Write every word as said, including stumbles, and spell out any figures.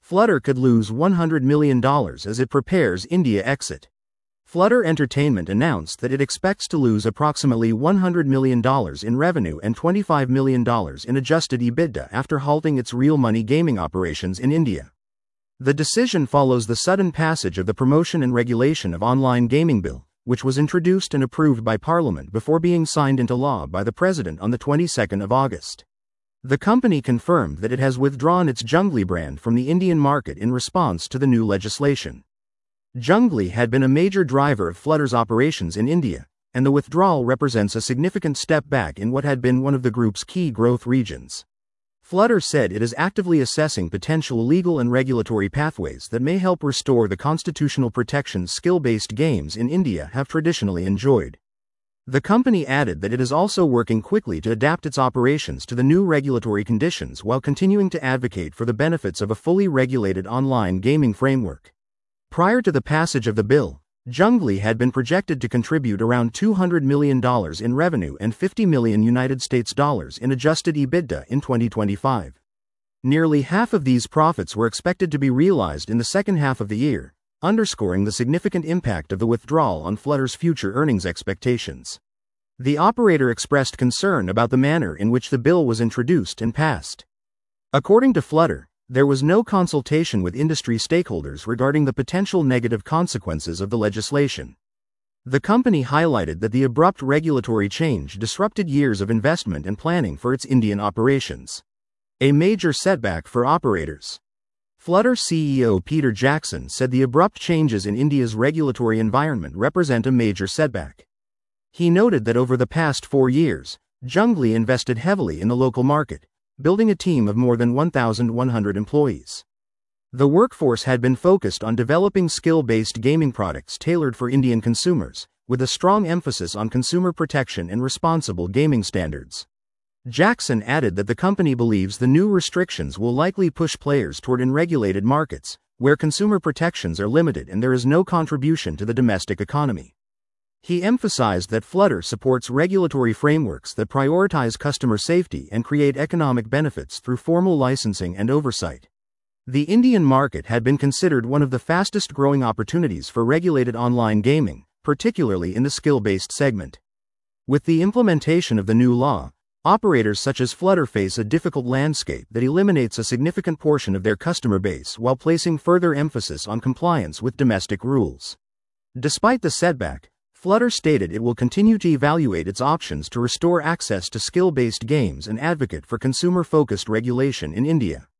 Flutter could lose one hundred million dollars as it prepares India exit. Flutter Entertainment announced that it expects to lose approximately one hundred million dollars in revenue and twenty-five million dollars in adjusted EBITDA after halting its real money gaming operations in India. The decision follows the sudden passage of the Promotion and Regulation of Online Gaming Bill, which was introduced and approved by Parliament before being signed into law by the President on the twenty-second of August. The company confirmed that it has withdrawn its Junglee brand from the Indian market in response to the new legislation. Junglee had been a major driver of Flutter's operations in India, and the withdrawal represents a significant step back in what had been one of the group's key growth regions. Flutter said it is actively assessing potential legal and regulatory pathways that may help restore the constitutional protections skill-based games in India have traditionally enjoyed. The company added that it is also working quickly to adapt its operations to the new regulatory conditions while continuing to advocate for the benefits of a fully regulated online gaming framework. Prior to the passage of the bill, Junglee had been projected to contribute around two hundred million dollars in revenue and fifty million United States dollars in adjusted EBITDA in twenty twenty-five. Nearly half of these profits were expected to be realized in the second half of the year, underscoring the significant impact of the withdrawal on Flutter's future earnings expectations. The operator expressed concern about the manner in which the bill was introduced and passed. According to Flutter, there was no consultation with industry stakeholders regarding the potential negative consequences of the legislation. The company highlighted that the abrupt regulatory change disrupted years of investment and planning for its Indian operations. A major setback for operators. Flutter C E O Peter Jackson said the abrupt changes in India's regulatory environment represent a major setback. He noted that over the past four years, Junglee invested heavily in the local market, building a team of more than one thousand one hundred employees. The workforce had been focused on developing skill-based gaming products tailored for Indian consumers, with a strong emphasis on consumer protection and responsible gaming standards. Jackson added that the company believes the new restrictions will likely push players toward unregulated markets, where consumer protections are limited and there is no contribution to the domestic economy. He emphasized that Flutter supports regulatory frameworks that prioritize customer safety and create economic benefits through formal licensing and oversight. The Indian market had been considered one of the fastest-growing opportunities for regulated online gaming, particularly in the skill-based segment. With the implementation of the new law, operators such as Flutter face a difficult landscape that eliminates a significant portion of their customer base while placing further emphasis on compliance with domestic rules. Despite the setback, Flutter stated it will continue to evaluate its options to restore access to skill-based games and advocate for consumer-focused regulation in India.